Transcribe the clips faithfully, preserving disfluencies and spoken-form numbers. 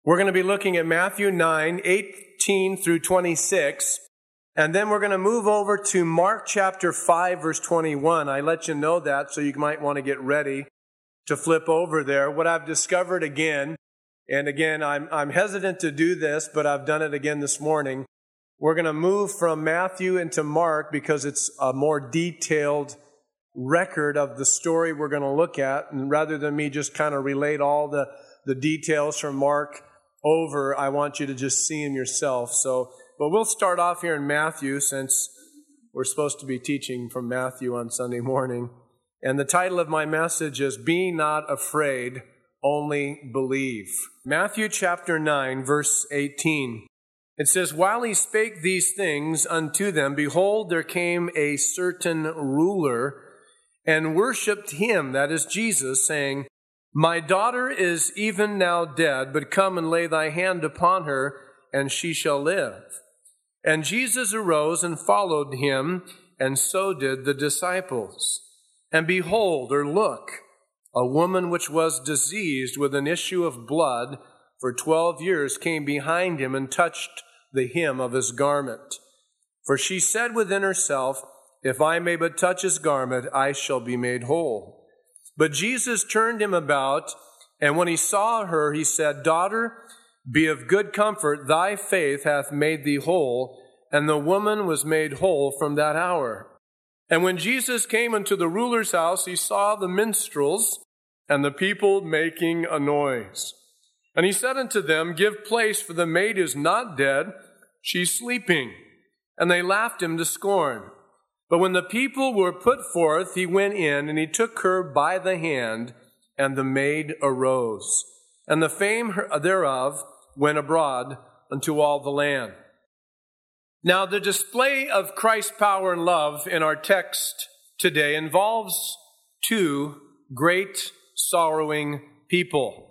We're going to be looking at Matthew nine, eighteen through twenty-six, and then we're going to move over to Mark chapter five, verse twenty-one. I let you know that, so you might want to get ready to flip over there. What I've discovered again, and again, I'm, I'm hesitant to do this, but I've done it again this morning. We're going to move from Matthew into Mark because it's a more detailed record of the story we're going to look at. And rather than me just kind of relate all the, the details from Mark over, I want you to just see them yourself. So, but we'll start off here in Matthew since we're supposed to be teaching from Matthew on Sunday morning. And the title of my message is Be Not Afraid, Only Believe. Matthew chapter nine, verse eighteen. It says, While he spake these things unto them, behold, there came a certain ruler and worshipped him, that is Jesus, saying, My daughter is even now dead, but come and lay thy hand upon her, and she shall live. And Jesus arose and followed him, and so did the disciples. And behold, or look, a woman which was diseased with an issue of blood for twelve years came behind him and touched the hem of his garment. For she said within herself, If I may but touch his garment, I shall be made whole. But Jesus turned him about, and when he saw her, he said, Daughter, be of good comfort, thy faith hath made thee whole. And the woman was made whole from that hour. And when Jesus came into the ruler's house, he saw the minstrels and the people making a noise. And he said unto them, Give place, for the maid is not dead, she's sleeping. And they laughed him to scorn. But when the people were put forth, he went in, and he took her by the hand, and the maid arose. And the fame thereof went abroad unto all the land. Now, the display of Christ's power and love in our text today involves two great sorrowing people.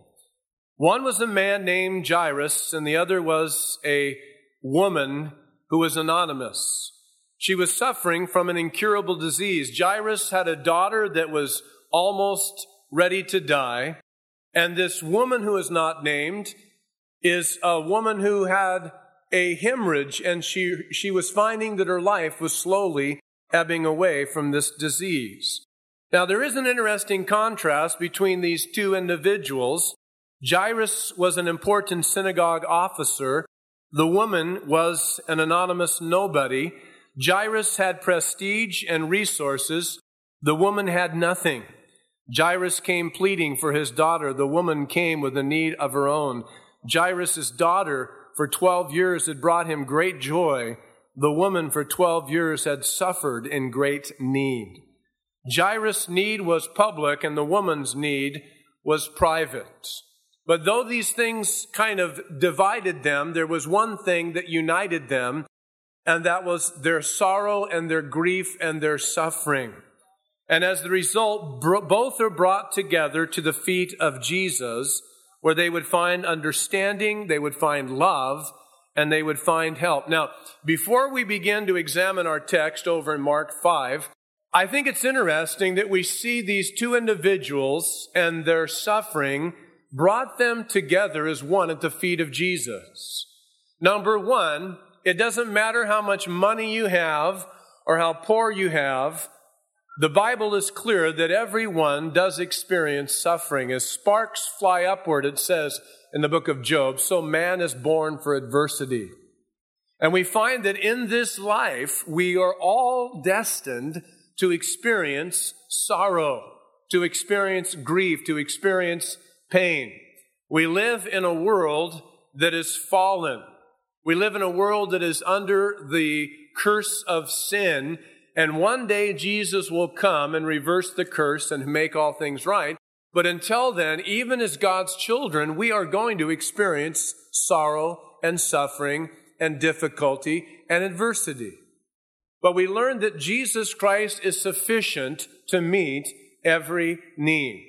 One was a man named Jairus, and the other was a woman who was anonymous. She was suffering from an incurable disease. Jairus had a daughter that was almost ready to die, and this woman who is not named is a woman who had a hemorrhage, and she, she was finding that her life was slowly ebbing away from this disease. Now, there is an interesting contrast between these two individuals. Jairus was an important synagogue officer. The woman was an anonymous nobody. Jairus had prestige and resources. The woman had nothing. Jairus came pleading for his daughter. The woman came with a need of her own. Jairus' daughter for twelve years had brought him great joy. The woman for twelve years had suffered in great need. Jairus' need was public and the woman's need was private. But though these things kind of divided them, there was one thing that united them, and that was their sorrow and their grief and their suffering. And as the result, both are brought together to the feet of Jesus, where they would find understanding, they would find love, and they would find help. Now, before we begin to examine our text over in Mark five, I think it's interesting that we see these two individuals and their suffering brought them together as one at the feet of Jesus. Number one, it doesn't matter how much money you have or how poor you have. The Bible is clear that everyone does experience suffering. As sparks fly upward, it says in the book of Job, so man is born for adversity. And we find that in this life, we are all destined to experience sorrow, to experience grief, to experience pain. We live in a world that is fallen. We live in a world that is under the curse of sin. And one day Jesus will come and reverse the curse and make all things right. But until then, even as God's children, we are going to experience sorrow and suffering and difficulty and adversity. But we learn that Jesus Christ is sufficient to meet every need.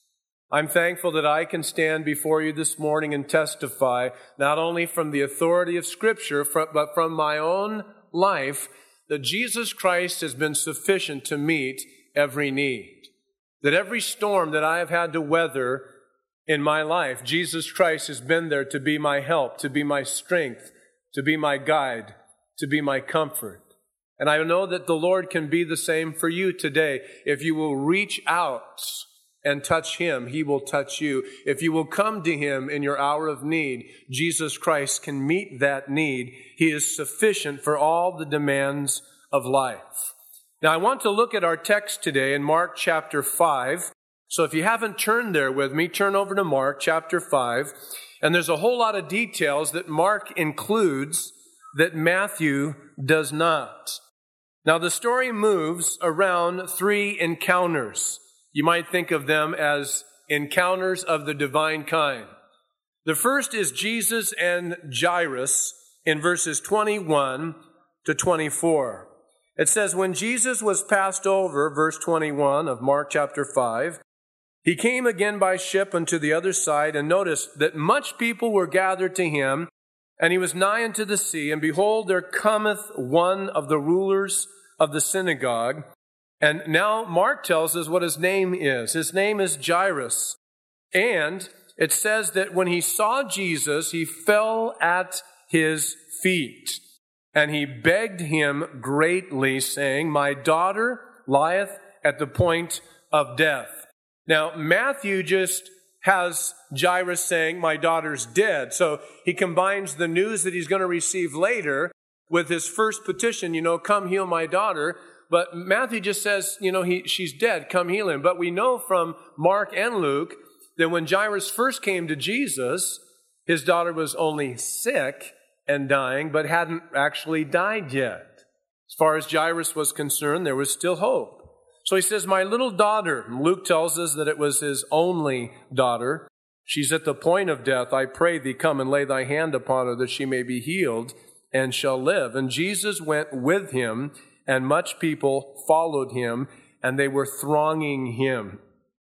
I'm thankful that I can stand before you this morning and testify not only from the authority of Scripture, but from my own life, that Jesus Christ has been sufficient to meet every need. That every storm that I have had to weather in my life. Jesus Christ has been there to be my help, to be my strength, to be my guide, to be my comfort. And I know that the Lord can be the same for you today. If you will reach out and touch Him, He will touch you. If you will come to Him in your hour of need, Jesus Christ can meet that need. He is sufficient for all the demands of life. Now, I want to look at our text today in Mark chapter five. So if you haven't turned there with me, turn over to Mark chapter five. And there's a whole lot of details that Mark includes that Matthew does not. Now, the story moves around three encounters. You might think of them as encounters of the divine kind. The first is Jesus and Jairus in verses twenty-one to twenty-four. It says, when Jesus was passed over, verse twenty-one of Mark chapter five, he came again by ship unto the other side, and noticed that much people were gathered to him, and he was nigh unto the sea, and behold, there cometh one of the rulers of the synagogue. And now Mark tells us what his name is. His name is Jairus. And it says that when he saw Jesus, he fell at his feet, and he begged him greatly, saying, my daughter lieth at the point of death. Now, Matthew just has Jairus saying, my daughter's dead. So he combines the news that he's going to receive later with his first petition, you know, come heal my daughter. But Matthew just says, you know, he, she's dead, come heal him. But we know from Mark and Luke that when Jairus first came to Jesus, his daughter was only sick and dying, but hadn't actually died yet. As far as Jairus was concerned, there was still hope. So he says, my little daughter, Luke tells us that it was his only daughter. She's at the point of death. I pray thee, come and lay thy hand upon her that she may be healed and shall live. And Jesus went with him, and much people followed him, and they were thronging him.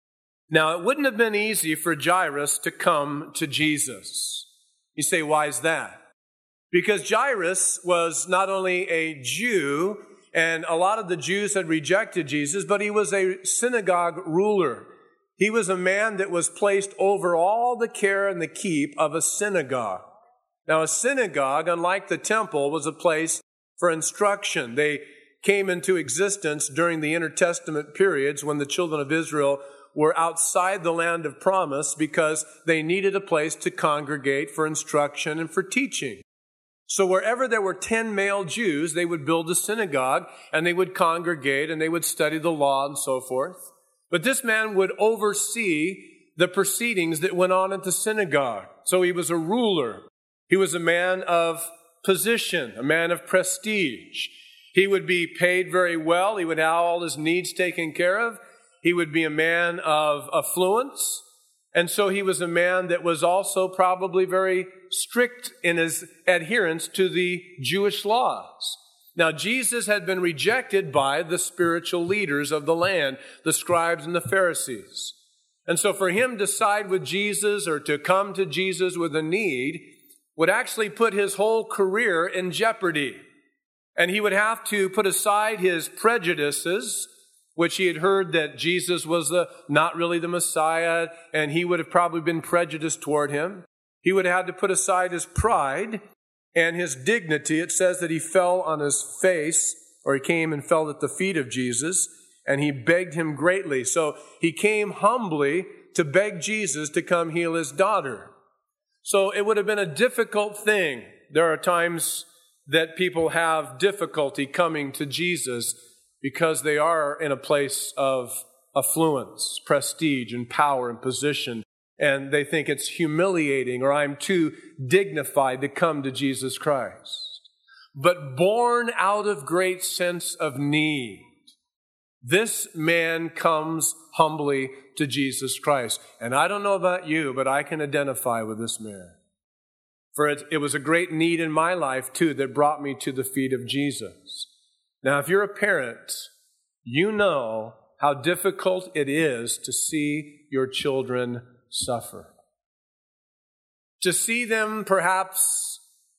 Now, it wouldn't have been easy for Jairus to come to Jesus. You say, why is that? Because Jairus was not only a Jew, and a lot of the Jews had rejected Jesus, but he was a synagogue ruler. He was a man that was placed over all the care and the keep of a synagogue. Now, a synagogue, unlike the temple, was a place for instruction. They came into existence during the intertestament periods when the children of Israel were outside the land of promise because they needed a place to congregate for instruction and for teaching. So wherever there were ten male Jews, they would build a synagogue, and they would congregate, and they would study the law and so forth. But this man would oversee the proceedings that went on at the synagogue. So he was a ruler. He was a man of position, a man of prestige. He would be paid very well. He would have all his needs taken care of. He would be a man of affluence. And so he was a man that was also probably very strict in his adherence to the Jewish laws. Now, Jesus had been rejected by the spiritual leaders of the land, the scribes and the Pharisees. And so for him to side with Jesus or to come to Jesus with a need would actually put his whole career in jeopardy. And he would have to put aside his prejudices, which he had heard that Jesus was the, not really the Messiah, and he would have probably been prejudiced toward him. He would have had to put aside his pride and his dignity. It says that he fell on his face, or he came and fell at the feet of Jesus, and he begged him greatly. So he came humbly to beg Jesus to come heal his daughter. So it would have been a difficult thing. There are times that people have difficulty coming to Jesus because they are in a place of affluence, prestige, and power and position. And they think it's humiliating, or I'm too dignified to come to Jesus Christ. But born out of great sense of need, this man comes humbly to Jesus Christ. And I don't know about you, but I can identify with this man. For it, it was a great need in my life, too, that brought me to the feet of Jesus. Now, if you're a parent, you know how difficult it is to see your children suffer. To see them perhaps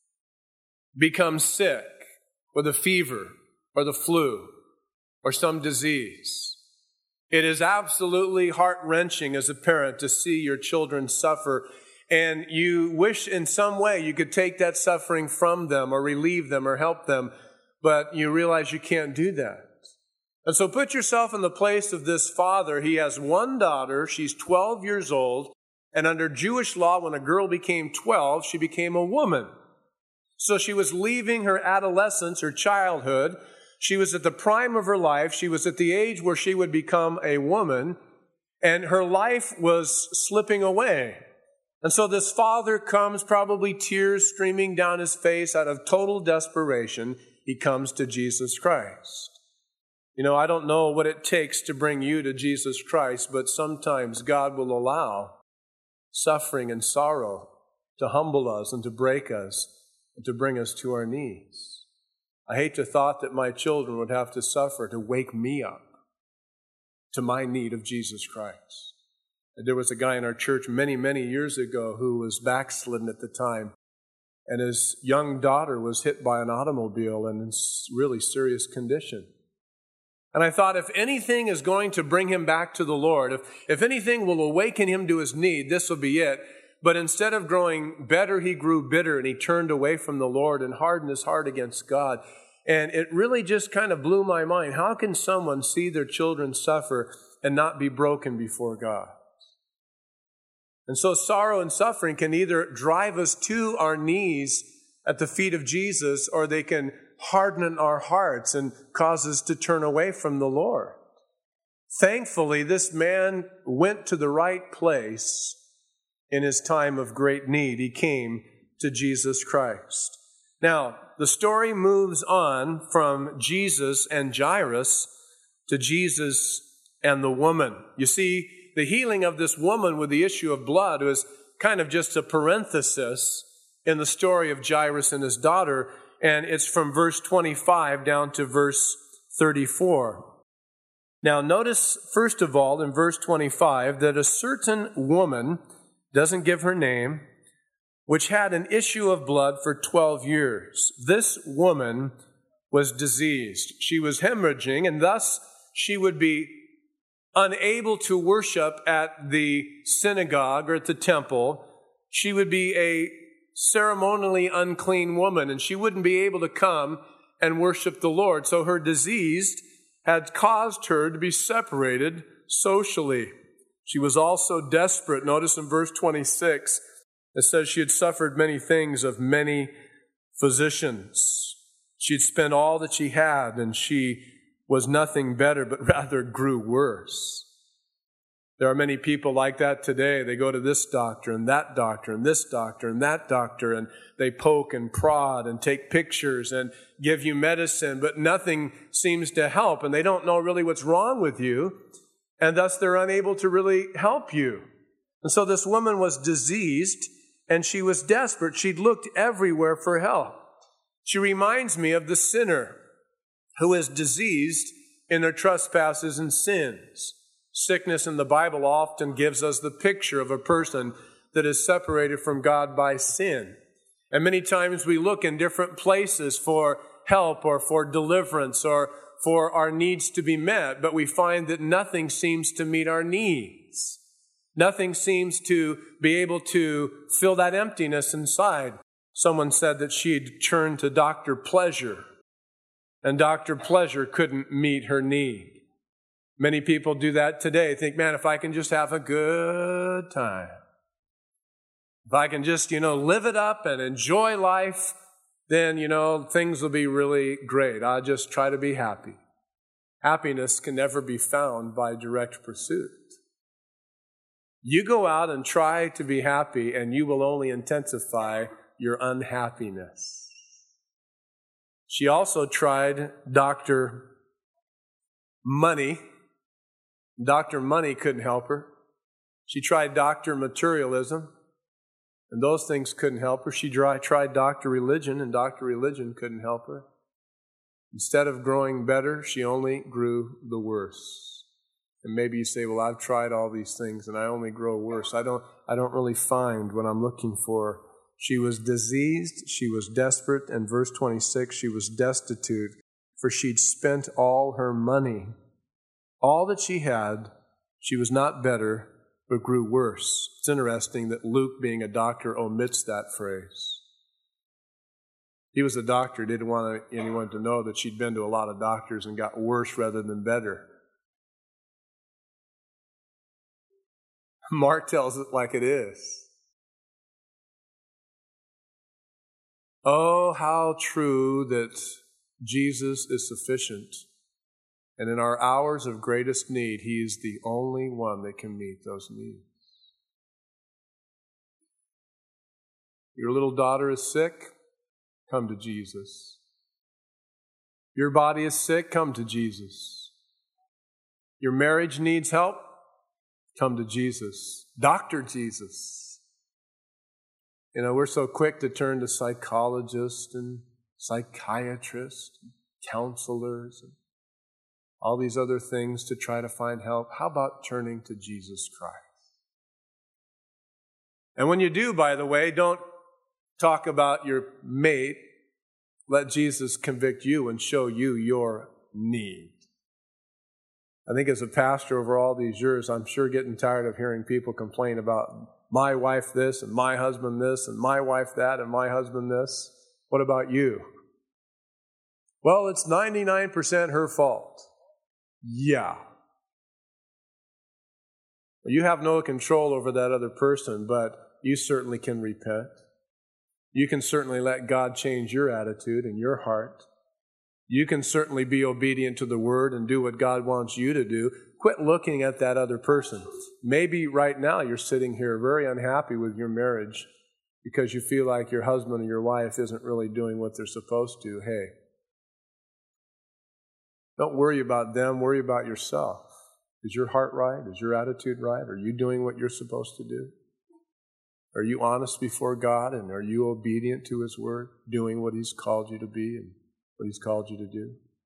become sick with a fever or the flu or some disease. It is absolutely heart-wrenching as a parent to see your children suffer, and you wish in some way you could take that suffering from them or relieve them or help them, but you realize you can't do that. And so put yourself in the place of this father. He has one daughter. She's twelve years old. And under Jewish law, when a girl became twelve, she became a woman. So she was leaving her adolescence, her childhood. She was at the prime of her life. She was at the age where she would become a woman. And her life was slipping away. And so this father comes, probably tears streaming down his face out of total desperation. He comes to Jesus Christ. You know, I don't know what it takes to bring you to Jesus Christ, but sometimes God will allow suffering and sorrow to humble us and to break us and to bring us to our knees. I hate the thought that my children would have to suffer to wake me up to my need of Jesus Christ. There was a guy in our church many, many years ago who was backslidden at the time, and his young daughter was hit by an automobile and in really serious condition. And I thought, if anything is going to bring him back to the Lord, if, if anything will awaken him to his need, this will be it. But instead of growing better, he grew bitter, and he turned away from the Lord and hardened his heart against God. And it really just kind of blew my mind. How can someone see their children suffer and not be broken before God? And so sorrow and suffering can either drive us to our knees at the feet of Jesus, or they can harden our hearts and cause us to turn away from the Lord. Thankfully, this man went to the right place in his time of great need. He came to Jesus Christ. Now, the story moves on from Jesus and Jairus to Jesus and the woman. You see, the healing of this woman with the issue of blood was kind of just a parenthesis in the story of Jairus and his daughter. And it's from verse twenty-five down to verse thirty-four. Now, notice, first of all, in verse twenty-five, that a certain woman, doesn't give her name, which had an issue of blood for twelve years. This woman was diseased. She was hemorrhaging, and thus she would be unable to worship at the synagogue or at the temple. She would be a ceremonially unclean woman, and she wouldn't be able to come and worship the Lord. So her disease had caused her to be separated socially. She was also desperate. Notice in verse twenty-six, it says she had suffered many things of many physicians. She'd spent all that she had, and she was nothing better, but rather grew worse. There are many people like that today. They go to this doctor and that doctor and this doctor and that doctor, and they poke and prod and take pictures and give you medicine, but nothing seems to help, and they don't know really what's wrong with you, and thus they're unable to really help you. And so this woman was diseased, and she was desperate. She'd looked everywhere for help. She reminds me of the sinner who is diseased in their trespasses and sins. Sickness in the Bible often gives us the picture of a person that is separated from God by sin. And many times we look in different places for help or for deliverance or for our needs to be met, but we find that nothing seems to meet our needs. Nothing seems to be able to fill that emptiness inside. Someone said that she'd turned to Doctor Pleasure, and Doctor Pleasure couldn't meet her need. Many people do that today. Think, man, if I can just have a good time, if I can just, you know, live it up and enjoy life, then, you know, things will be really great. I'll just try to be happy. Happiness can never be found by direct pursuit. You go out and try to be happy, and you will only intensify your unhappiness. She also tried Doctor Money. Doctor Money couldn't help her. She tried Doctor Materialism, and those things couldn't help her. She tried Doctor Religion, and Doctor Religion couldn't help her. Instead of growing better, she only grew the worse. And maybe you say, well, I've tried all these things, and I only grow worse. I don't, I don't really find what I'm looking for. She was diseased, she was desperate, and verse twenty-six, she was destitute, for she'd spent all her money All that she had, she was not better, but grew worse. It's interesting that Luke, being a doctor, omits that phrase. He was a doctor, didn't want anyone to know that she'd been to a lot of doctors and got worse rather than better. Mark tells it like it is. Oh, how true that Jesus is sufficient. And in our hours of greatest need, He is the only one that can meet those needs. Your little daughter is sick? Come to Jesus. Your body is sick? Come to Jesus. Your marriage needs help? Come to Jesus. Doctor Jesus. You know, we're so quick to turn to psychologists and psychiatrists, and counselors, and all these other things to try to find help. How about turning to Jesus Christ? And when you do, by the way, don't talk about your mate. Let Jesus convict you and show you your need. I think as a pastor over all these years, I'm sure getting tired of hearing people complain about my wife this and my husband this and my wife that and my husband this. What about you? Well, it's ninety-nine percent her fault. Yeah. You have no control over that other person, but you certainly can repent. You can certainly let God change your attitude and your heart. You can certainly be obedient to the Word and do what God wants you to do. Quit looking at that other person. Maybe right now you're sitting here very unhappy with your marriage because you feel like your husband or your wife isn't really doing what they're supposed to. Hey, don't worry about them. Worry about yourself. Is your heart right? Is your attitude right? Are you doing what you're supposed to do? Are you honest before God, and are you obedient to His Word, doing what He's called you to be and what He's called you to do?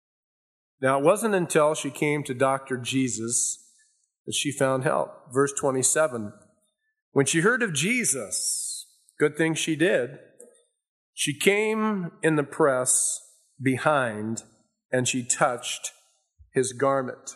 Now, it wasn't until she came to Doctor Jesus that she found help. Verse twenty-seven, when she heard of Jesus, good thing she did, she came in the press behind and she touched His garment.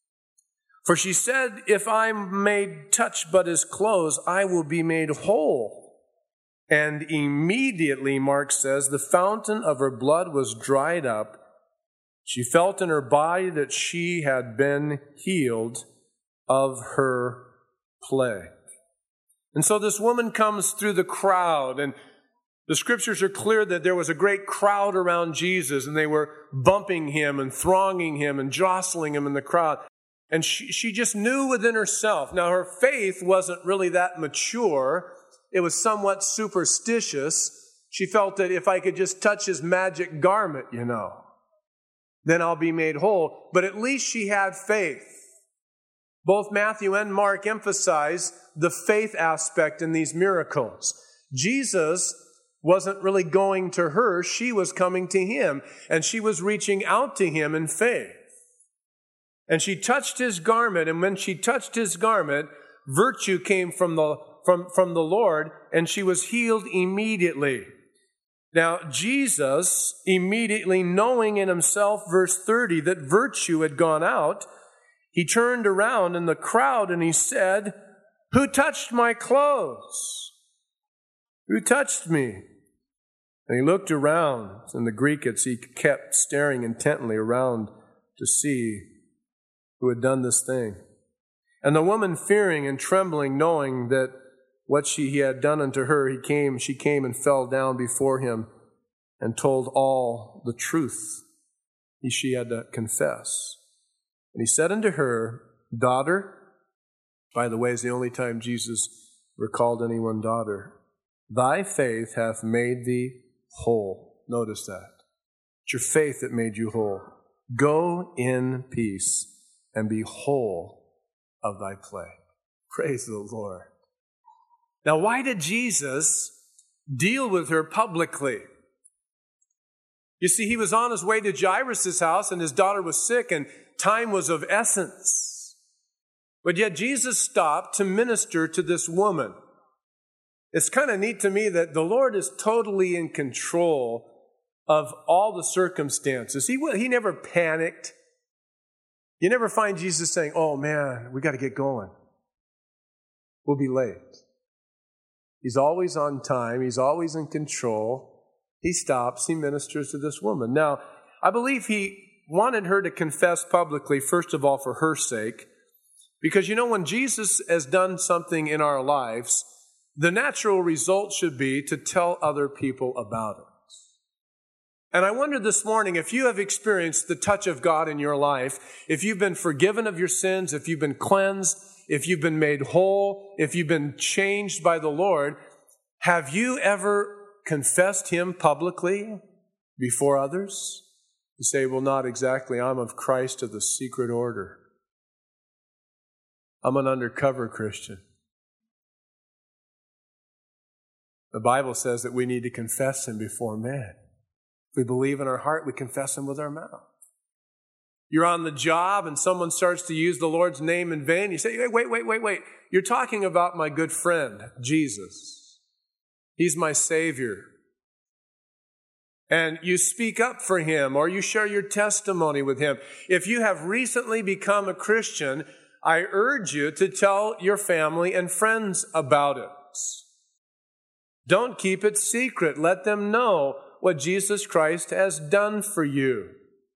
For she said, if I may touch but His clothes, I will be made whole. And immediately, Mark says, the fountain of her blood was dried up. She felt in her body that she had been healed of her plague. And so this woman comes through the crowd, and the scriptures are clear that there was a great crowd around Jesus, and they were bumping Him and thronging Him and jostling Him in the crowd. And she, she just knew within herself. Now, her faith wasn't really that mature. It was somewhat superstitious. She felt that if I could just touch His magic garment, you know, then I'll be made whole. But at least she had faith. Both Matthew and Mark emphasize the faith aspect in these miracles. Jesus wasn't really going to her. She was coming to Him, and she was reaching out to Him in faith. And she touched His garment, and when she touched His garment, virtue came from the, from, from the Lord, and she was healed immediately. Now, Jesus, immediately knowing in Himself, verse thirty, that virtue had gone out, He turned around in the crowd and He said, who touched my clothes? Who touched me? And He looked around. In the Greek, it's He kept staring intently around to see who had done this thing. And the woman, fearing and trembling, knowing that what she he had done unto her, he came, she came and fell down before Him and told all the truth he, she had to confess. And He said unto her, daughter, by the way, is the only time Jesus recalled anyone daughter, thy faith hath made thee whole. Notice that. It's your faith that made you whole. Go in peace and be whole of thy plague. Praise the Lord. Now, why did Jesus deal with her publicly? You see, He was on His way to Jairus' house, and his daughter was sick, and time was of essence. But yet Jesus stopped to minister to this woman. It's kind of neat to me that the Lord is totally in control of all the circumstances. He, he never panicked. You never find Jesus saying, oh man, we got to get going. We'll be late. He's always on time. He's always in control. He stops. He ministers to this woman. Now, I believe he wanted her to confess publicly, first of all, for her sake. Because, you know, when Jesus has done something in our lives, the natural result should be to tell other people about it. And I wonder this morning, if you have experienced the touch of God in your life, if you've been forgiven of your sins, if you've been cleansed, if you've been made whole, if you've been changed by the Lord, have you ever confessed Him publicly before others? You say, well, not exactly. I'm of Christ of the secret order. I'm an undercover Christian. The Bible says that we need to confess Him before man. If we believe in our heart, we confess Him with our mouth. You're on the job and someone starts to use the Lord's name in vain. You say, wait, wait, wait, wait. You're talking about my good friend, Jesus. He's my Savior. And you speak up for Him or you share your testimony with Him. If you have recently become a Christian, I urge you to tell your family and friends about it. Don't keep it secret. Let them know what Jesus Christ has done for you.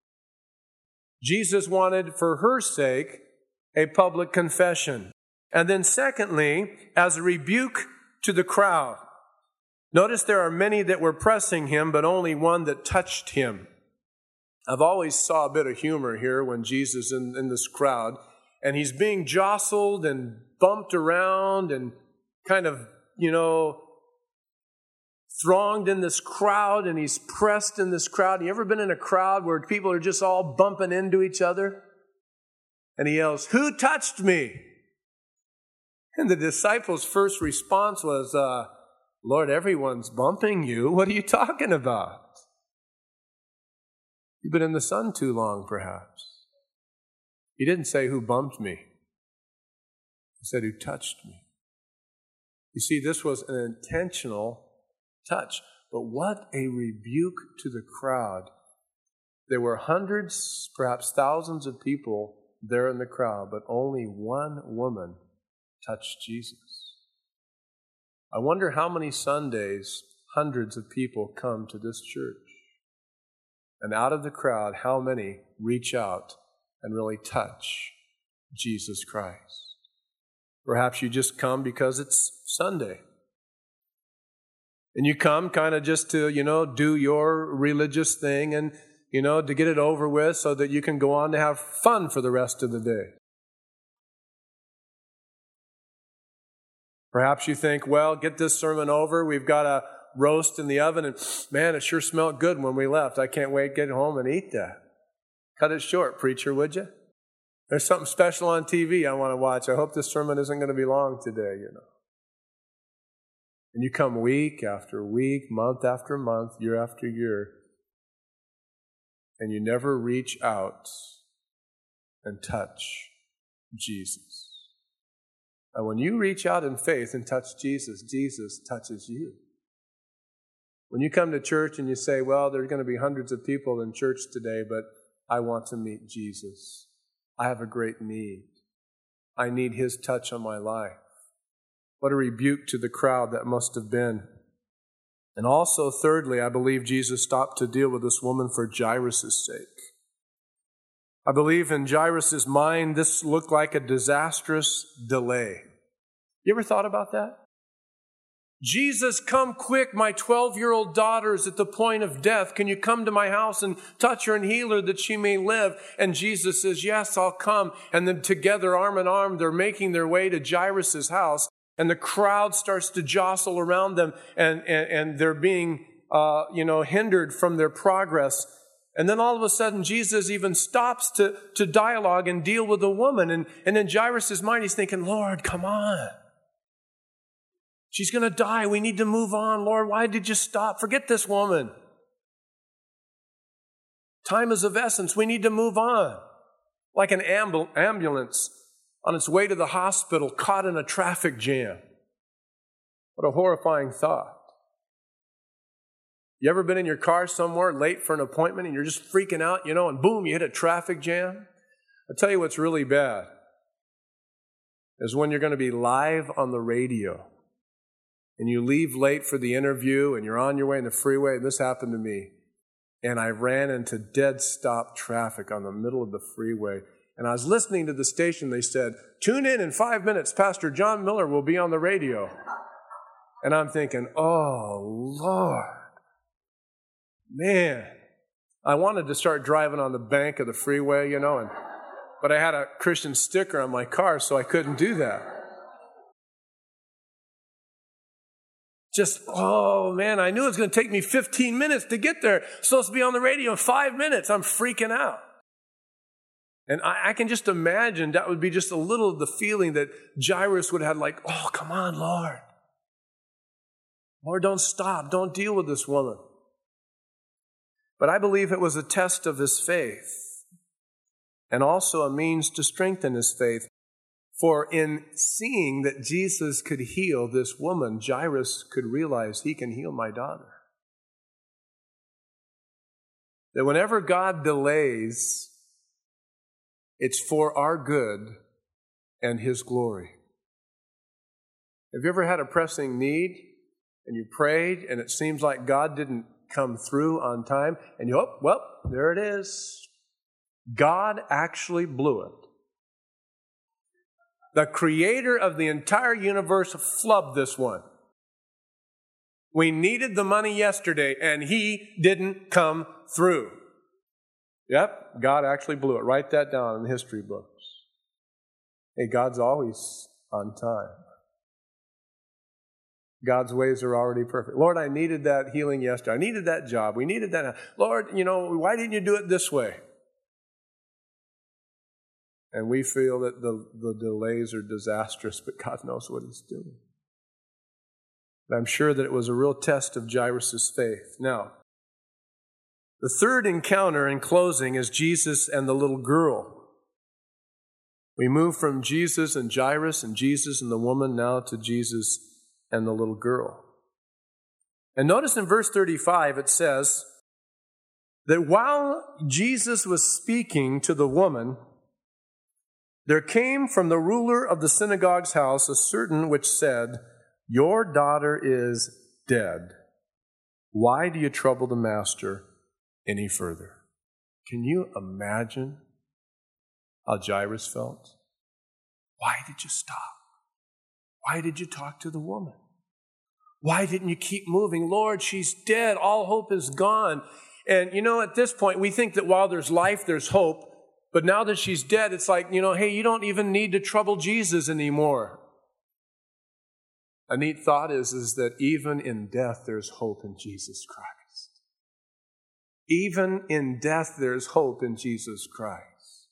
Jesus wanted, for her sake, a public confession. And then secondly, as a rebuke to the crowd. Notice there are many that were pressing Him, but only one that touched Him. I've always saw a bit of humor here when Jesus is in, in this crowd, and He's being jostled and bumped around and kind of, you know, thronged in this crowd, and He's pressed in this crowd. You ever been in a crowd where people are just all bumping into each other? And He yells, who touched me? And the disciples' first response was, uh, Lord, everyone's bumping you. What are you talking about? You've been in the sun too long, perhaps. He didn't say who bumped me. He said who touched me. You see, this was an intentional touch. But what a rebuke to the crowd. There were hundreds, perhaps thousands of people there in the crowd, but only one woman touched Jesus. I wonder how many Sundays hundreds of people come to this church. And out of the crowd, how many reach out and really touch Jesus Christ? Perhaps you just come because it's Sunday. And you come kind of just to, you know, do your religious thing and, you know, to get it over with so that you can go on to have fun for the rest of the day. Perhaps you think, well, get this sermon over. We've got a roast in the oven, and man, it sure smelled good when we left. I can't wait to get home and eat that. Cut it short, preacher, would you? There's something special on T V I want to watch. I hope this sermon isn't going to be long today, you know. And you come week after week, month after month, year after year, and you never reach out and touch Jesus. And when you reach out in faith and touch Jesus, Jesus touches you. When you come to church and you say, well, there's going to be hundreds of people in church today, but I want to meet Jesus. I have a great need. I need His touch on my life. What a rebuke to the crowd that must have been. And also, thirdly, I believe Jesus stopped to deal with this woman for Jairus' sake. I believe in Jairus' mind, this looked like a disastrous delay. You ever thought about that? Jesus, come quick, my twelve-year-old daughter is at the point of death. Can you come to my house and touch her and heal her that she may live? And Jesus says, yes, I'll come. And then together, arm in arm, they're making their way to Jairus' house. And the crowd starts to jostle around them, and, and, and they're being, uh, you know, hindered from their progress. And then all of a sudden, Jesus even stops to, to dialogue and deal with the woman. And, and in Jairus' mind, he's thinking, Lord, come on. She's going to die. We need to move on. Lord, why did you stop? Forget this woman. Time is of essence. We need to move on. Like an ambul- ambulance on its way to the hospital, caught in a traffic jam. What a horrifying thought. You ever been in your car somewhere late for an appointment and you're just freaking out, you know, and boom, you hit a traffic jam? I tell you what's really bad is when you're going to be live on the radio and you leave late for the interview and you're on your way in the freeway, and this happened to me, and I ran into dead stop traffic on the middle of the freeway. And I was listening to the station. They said, tune in in five minutes. Pastor John Miller will be on the radio. And I'm thinking, oh, Lord, man. I wanted to start driving on the bank of the freeway, you know, and but I had a Christian sticker on my car, so I couldn't do that. Just, oh, man, I knew it was going to take me fifteen minutes to get there. Supposed to be on the radio in five minutes. I'm freaking out. And I, I can just imagine that would be just a little of the feeling that Jairus would have had, like, oh, come on, Lord. Lord, don't stop. Don't deal with this woman. But I believe it was a test of his faith and also a means to strengthen his faith. For in seeing that Jesus could heal this woman, Jairus could realize he can heal my daughter. That whenever God delays, it's for our good and his glory. Have you ever had a pressing need and you prayed and it seems like God didn't come through on time, and you, oh, well, there it is. God actually blew it. The creator of the entire universe flubbed this one. We needed the money yesterday, and he didn't come through. Yep, God actually blew it. Write that down in the history books. Hey, God's always on time. God's ways are already perfect. Lord, I needed that healing yesterday. I needed that job. We needed that. Lord, you know, why didn't you do it this way? And we feel that the, the delays are disastrous, but God knows what he's doing. But I'm sure that it was a real test of Jairus' faith. Now, the third encounter in closing is Jesus and the little girl. We move from Jesus and Jairus and Jesus and the woman now to Jesus and the little girl. And notice in verse thirty-five it says that while Jesus was speaking to the woman, there came from the ruler of the synagogue's house a certain which said, your daughter is dead. Why do you trouble the master any further? Can you imagine how Jairus felt? Why did you stop? Why did you talk to the woman? Why didn't you keep moving? Lord, she's dead. All hope is gone. And, you know, at this point, we think that while there's life, there's hope. But now that she's dead, it's like, you know, hey, you don't even need to trouble Jesus anymore. A neat thought is, is that even in death, there's hope in Jesus Christ. Even in death, there's hope in Jesus Christ.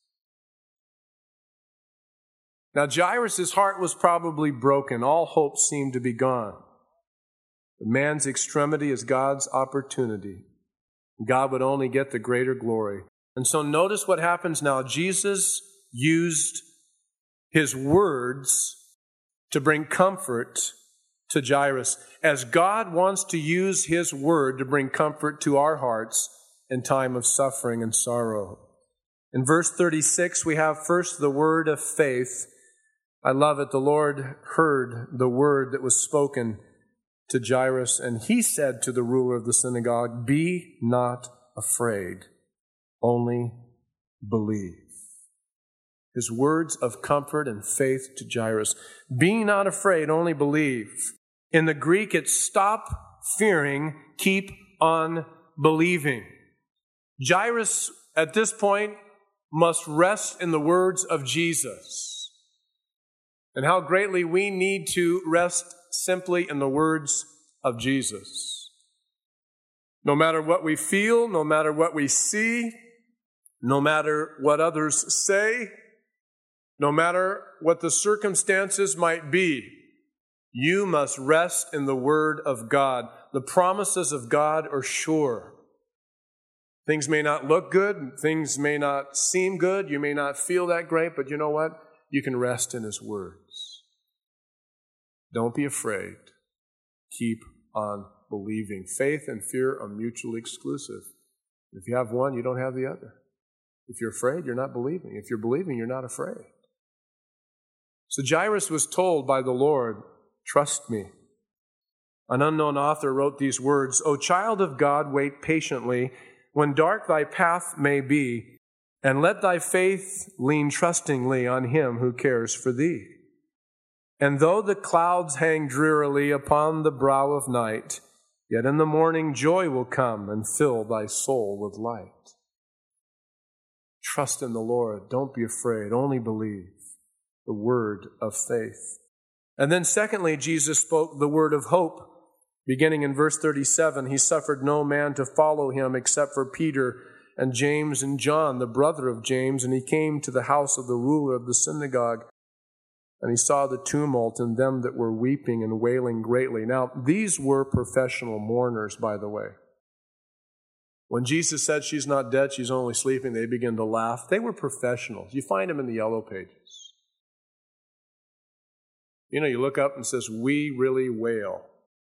Now, Jairus' heart was probably broken. All hope seemed to be gone. The man's extremity is God's opportunity. God would only get the greater glory. And so notice what happens now. Jesus used his words to bring comfort to Jairus, as God wants to use his word to bring comfort to our hearts in time of suffering and sorrow. In verse thirty-six, we have first the word of faith. I love it. The Lord heard the word that was spoken to Jairus, and he said to the ruler of the synagogue, be not afraid, only believe. His words of comfort and faith to Jairus. Be not afraid, only believe. In the Greek, it's stop fearing, keep on believing. Jairus, at this point, must rest in the words of Jesus. And how greatly we need to rest simply in the words of Jesus. No matter what we feel, no matter what we see, no matter what others say, no matter what the circumstances might be, you must rest in the word of God. The promises of God are sure. Things may not look good, things may not seem good, you may not feel that great, but you know what? You can rest in his words. Don't be afraid. Keep on believing. Faith and fear are mutually exclusive. If you have one, you don't have the other. If you're afraid, you're not believing. If you're believing, you're not afraid. So Jairus was told by the Lord, trust me. An unknown author wrote these words, O child of God, wait patiently, when dark thy path may be, and let thy faith lean trustingly on him who cares for thee. And though the clouds hang drearily upon the brow of night, yet in the morning joy will come and fill thy soul with light. Trust in the Lord. Don't be afraid. Only believe the word of faith. And then secondly, Jesus spoke the word of hope. Beginning in verse thirty-seven, he suffered no man to follow him except for Peter and James and John, the brother of James, and he came to the house of the ruler of the synagogue, and he saw the tumult and them that were weeping and wailing greatly. Now, these were professional mourners, by the way. When Jesus said she's not dead, she's only sleeping, they began to laugh. They were professionals. You find them in the yellow pages. You know, you look up and it says, we really wail.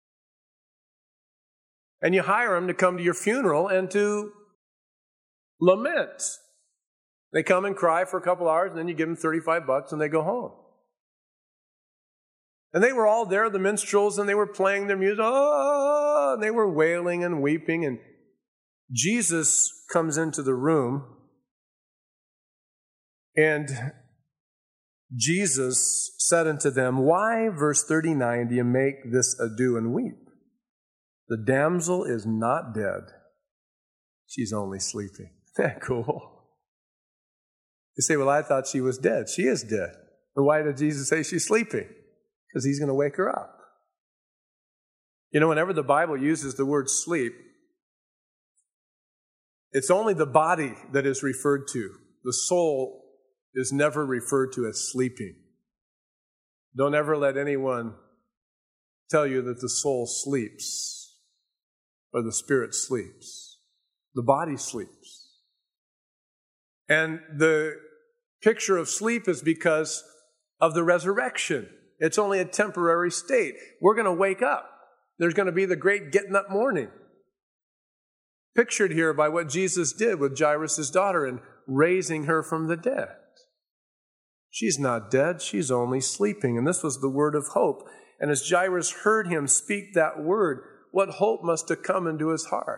And you hire them to come to your funeral and to lament. They come and cry for a couple hours, and then you give them thirty-five bucks and they go home. And they were all there, the minstrels, and they were playing their music. Oh, and they were wailing and weeping. And Jesus comes into the room, and Jesus said unto them, why, verse thirty-nine, do you make this ado and weep? The damsel is not dead. She's only sleeping. Isn't that cool? You say, well, I thought she was dead. She is dead. But why did Jesus say she's sleeping? Because he's going to wake her up. You know, whenever the Bible uses the word sleep, it's only the body that is referred to. The soul is never referred to as sleeping. Don't ever let anyone tell you that the soul sleeps or the spirit sleeps. The body sleeps. And the picture of sleep is because of the resurrection. It's only a temporary state. We're going to wake up. There's going to be the great getting up morning. Pictured here by what Jesus did with Jairus' daughter and raising her from the dead. She's not dead, she's only sleeping. And this was the word of hope. And as Jairus heard him speak that word, what hope must have come into his heart?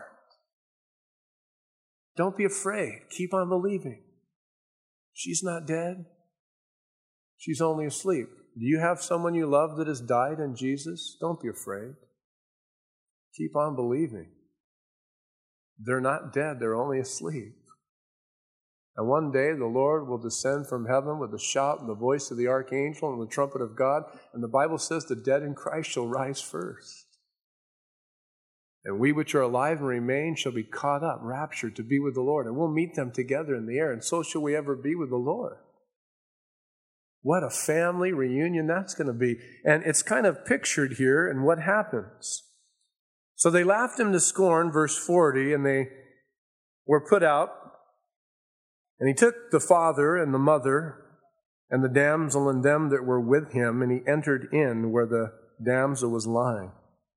Don't be afraid. Keep on believing. She's not dead. She's only asleep. Do you have someone you love that has died in Jesus? Don't be afraid. Keep on believing. They're not dead. They're only asleep. And one day the Lord will descend from heaven with a shout and the voice of the archangel and the trumpet of God. And the Bible says the dead in Christ shall rise first. And we which are alive and remain shall be caught up, raptured to be with the Lord. And we'll meet them together in the air. And so shall we ever be with the Lord. What a family reunion that's going to be. And it's kind of pictured here in what happens. So they laughed him to scorn, verse forty, and they were put out. And he took the father and the mother and the damsel and them that were with him, and he entered in where the damsel was lying.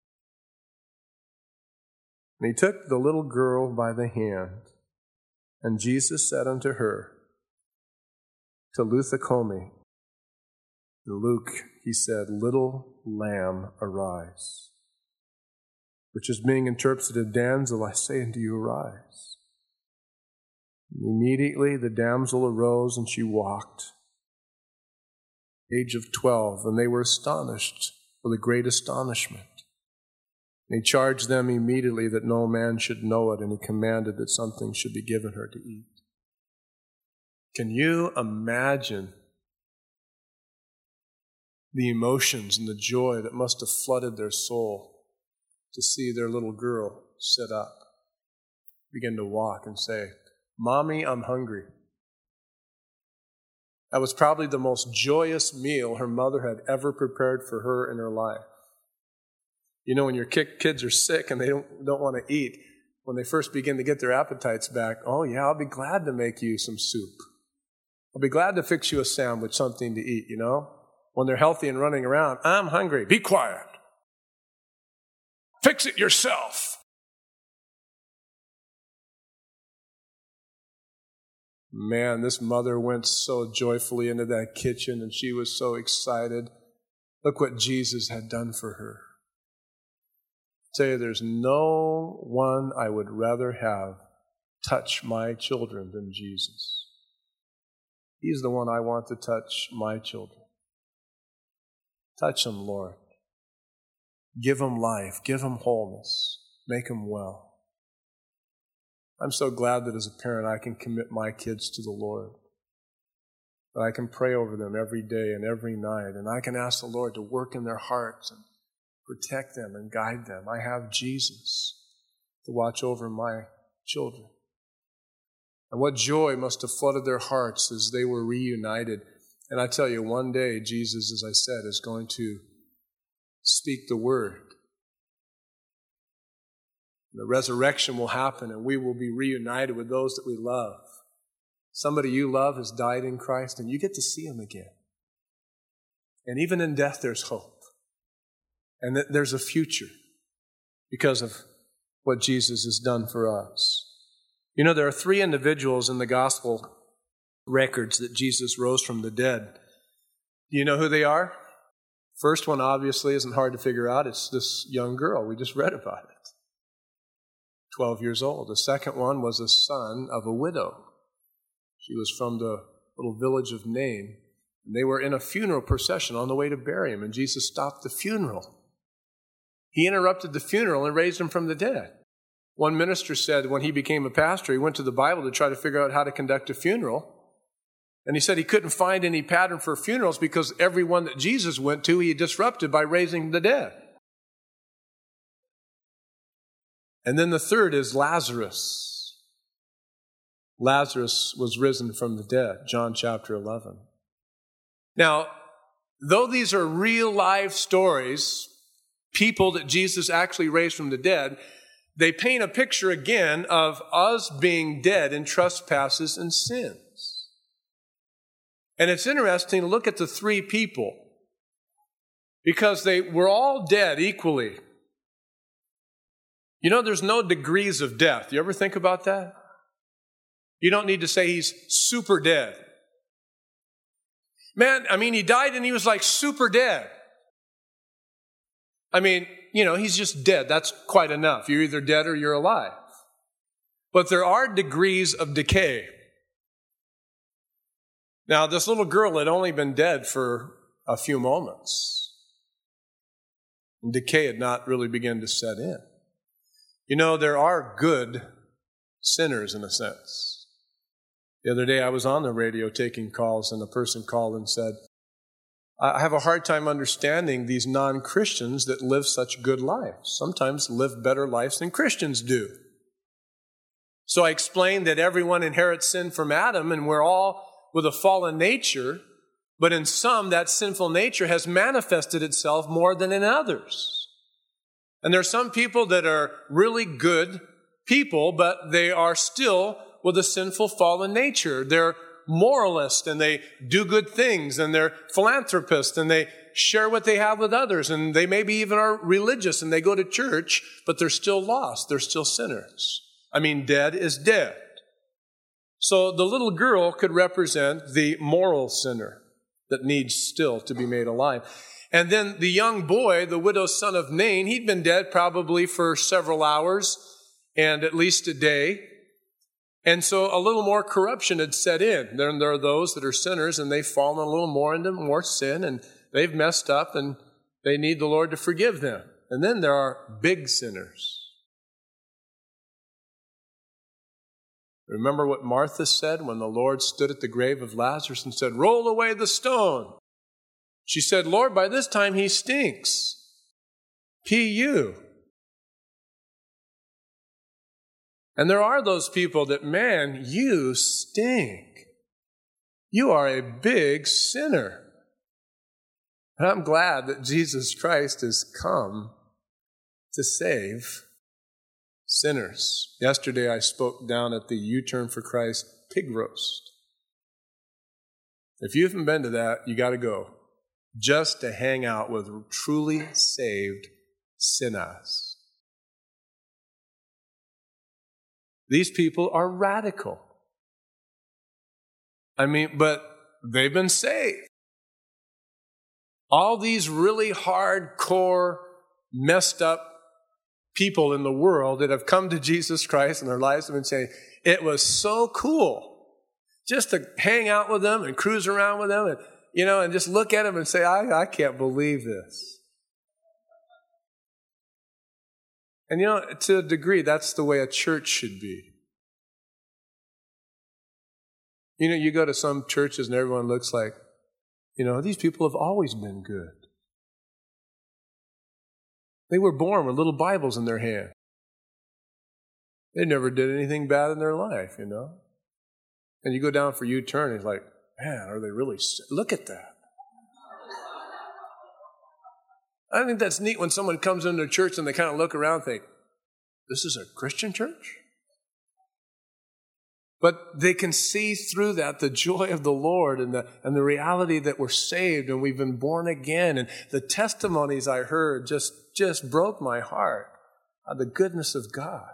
And he took the little girl by the hand, and Jesus said unto her, Talitha cumi. In Luke, he said, little lamb, arise. Which is being interpreted, damsel, I say unto you, arise. And immediately the damsel arose and she walked. Age of twelve, and they were astonished with a great astonishment. And he charged them immediately that no man should know it, and he commanded that something should be given her to eat. Can you imagine the emotions and the joy that must have flooded their soul to see their little girl sit up, begin to walk and say, Mommy, I'm hungry. That was probably the most joyous meal her mother had ever prepared for her in her life. You know, when your kids are sick and they don't, don't want to eat, when they first begin to get their appetites back, oh yeah, I'll be glad to make you some soup. I'll be glad to fix you a sandwich, something to eat, you know? When they're healthy and running around, I'm hungry. Be quiet. Fix it yourself. Man, this mother went so joyfully into that kitchen, and she was so excited. Look what Jesus had done for her. I tell you, there's no one I would rather have touch my children than Jesus. He's the one I want to touch my children. Touch them, Lord. Give them life. Give them wholeness. Make them well. I'm so glad that as a parent I can commit my kids to the Lord. That I can pray over them every day and every night. And I can ask the Lord to work in their hearts and protect them and guide them. I have Jesus to watch over my children. And what joy must have flooded their hearts as they were reunited. And I tell you, one day Jesus, as I said, is going to speak the word. The resurrection will happen and we will be reunited with those that we love. Somebody you love has died in Christ and you get to see him again. And even in death there's hope. And that there's a future because of what Jesus has done for us. You know, there are three individuals in the gospel records that Jesus rose from the dead. Do you know who they are? First one obviously isn't hard to figure out. It's this young girl. We just read about it. twelve years old. The second one was a son of a widow. She was from the little village of Nain. And they were in a funeral procession on the way to bury him, and Jesus stopped the funeral. He interrupted the funeral and raised him from the dead. One minister said when he became a pastor, he went to the Bible to try to figure out how to conduct a funeral. And he said he couldn't find any pattern for funerals because every one that Jesus went to, he disrupted by raising the dead. And then the third is Lazarus. Lazarus was risen from the dead, John chapter eleven. Now, though these are real life stories, people that Jesus actually raised from the dead, they paint a picture again of us being dead in trespasses and sins. And it's interesting to look at the three people because they were all dead equally. You know, there's no degrees of death. You ever think about that? You don't need to say he's super dead. Man, I mean, he died and he was like super dead. I mean, you know, he's just dead. That's quite enough. You're either dead or you're alive. But there are degrees of decay. Now, this little girl had only been dead for a few moments. And decay had not really begun to set in. You know, there are good sinners in a sense. The other day I was on the radio taking calls and a person called and said, I have a hard time understanding these non-Christians that live such good lives. Sometimes live better lives than Christians do. So I explained that everyone inherits sin from Adam and we're all with a fallen nature, but in some that sinful nature has manifested itself more than in others. And there are some people that are really good people, but they are still with a sinful fallen nature. They're moralists and they do good things and they're philanthropists and they share what they have with others and they maybe even are religious and they go to church, but they're still lost. They're still sinners. I mean, dead is dead. So the little girl could represent the moral sinner that needs still to be made alive. And then the young boy, the widow's son of Nain, he'd been dead probably for several hours and at least a day. And so a little more corruption had set in. Then there are those that are sinners and they've fallen a little more into more sin and they've messed up and they need the Lord to forgive them. And then there are big sinners. Remember what Martha said when the Lord stood at the grave of Lazarus and said, "Roll away the stone." She said, "Lord, by this time he stinks." P U. And there are those people that, man, you stink. You are a big sinner. And I'm glad that Jesus Christ has come to save sinners. Yesterday I spoke down at the U-Turn for Christ pig roast. If you haven't been to that, you got to go. Just to hang out with truly saved sinners. These people are radical. I mean, but they've been saved. All these really hardcore, messed up people in the world that have come to Jesus Christ and their lives have been saying, it was so cool just to hang out with them and cruise around with them and, you know, and just look at them and say, I, I can't believe this. And, you know, to a degree, that's the way a church should be. You know, you go to some churches and everyone looks like, you know, these people have always been good. They were born with little Bibles in their hand. They never did anything bad in their life, you know. And you go down for U-turn, and it's like, man, are they really sick? Look at that. I think that's neat when someone comes into a church and they kind of look around and think, this is a Christian church? But they can see through that the joy of the Lord and the, and the reality that we're saved and we've been born again. And the testimonies I heard just, just broke my heart of the goodness of God.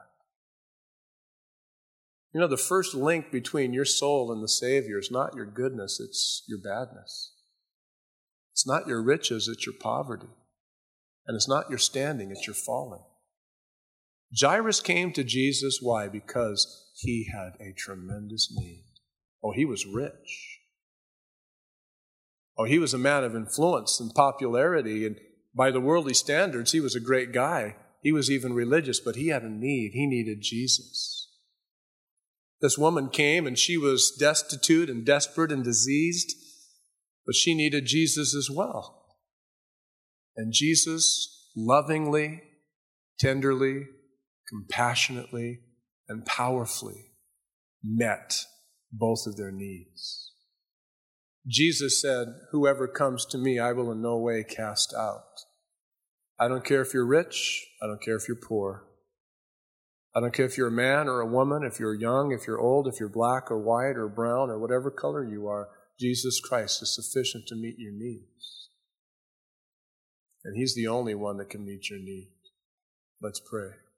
You know, the first link between your soul and the Savior is not your goodness, it's your badness. It's not your riches, it's your poverty. And it's not your standing, it's your falling. Jairus came to Jesus, why? Because he had a tremendous need. Oh, he was rich. Oh, he was a man of influence and popularity, and by the worldly standards, he was a great guy. He was even religious, but he had a need. He needed Jesus. This woman came, and she was destitute and desperate and diseased, but she needed Jesus as well. And Jesus lovingly, tenderly, compassionately, and powerfully met both of their needs. Jesus said, whoever comes to me, I will in no way cast out. I don't care if you're rich. I don't care if you're poor. I don't care if you're a man or a woman, if you're young, if you're old, if you're black or white or brown or whatever color you are. Jesus Christ is sufficient to meet your needs. And He's the only one that can meet your need. Let's pray.